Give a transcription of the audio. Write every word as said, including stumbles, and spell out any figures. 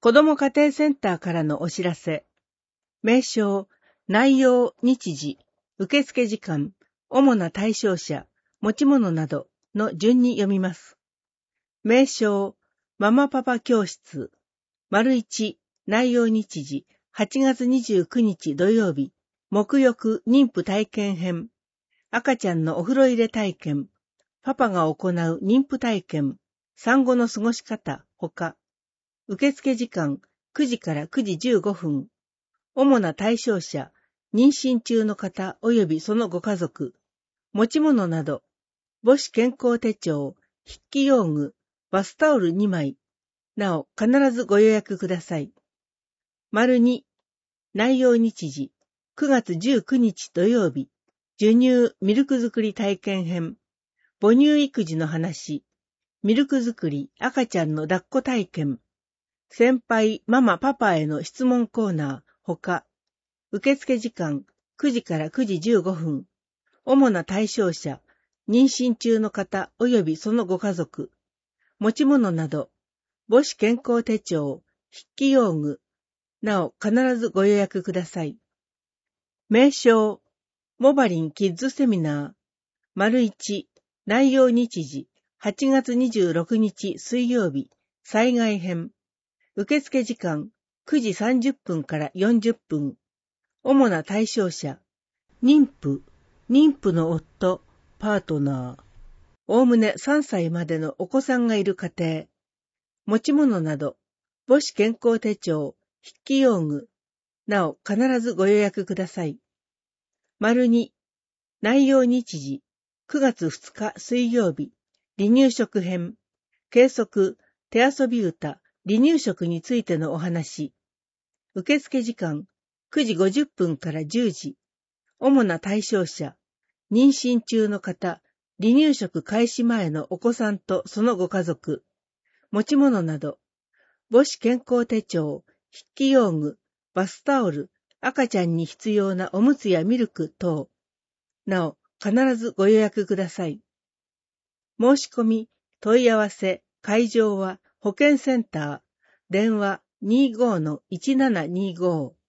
子ども家庭センターからのお知らせ。名称、内容、日時、受付時間、主な対象者、持ち物などの順に読みます。名称、ママパパ教室。丸一、内容日時、はちがつにじゅうくにち土曜日、沐浴妊婦体験編。赤ちゃんのお風呂入れ体験。パパが行う妊婦体験。産後の過ごし方、ほか。受付時間くじからくじじゅうごふん。主な対象者、妊娠中の方及びそのご家族。持ち物など、母子健康手帳、筆記用具、バスタオルにまい。なお、必ずご予約ください。丸に、内容日時、くがつじゅうくにち土曜日、授乳ミルク作り体験編。母乳育児の話、ミルク作り赤ちゃんの抱っこ体験。先輩、ママ、パパへの質問コーナー、ほか。受付時間、くじからくじじゅうごふん。主な対象者、妊娠中の方及びそのご家族。持ち物など、母子健康手帳、筆記用具。なお、必ずご予約ください。名称、モバリンキッズセミナー。丸一、内容日時、はちがつにじゅうろくにち水曜日、災害編。受付時間、くじさんじゅっぷんからよんじゅっぷん。主な対象者、妊婦、妊婦の夫、パートナー。おおむねさんさいまでのお子さんがいる家庭。持ち物など、母子健康手帳、筆記用具。なお、必ずご予約ください。丸に、内容日時、くがつふつか水曜日、離乳食編。計測、手遊び歌、離乳食についてのお話。受付時間、くじごじゅっぷんからじゅうじ。主な対象者、妊娠中の方、離乳食開始前のお子さんとそのご家族。持ち物など、母子健康手帳、筆記用具、バスタオル、赤ちゃんに必要なおむつやミルク等。なお、必ずご予約ください。申し込み、問い合わせ、会場は保健センター、電話 にじゅうごのいちななにじゅうご。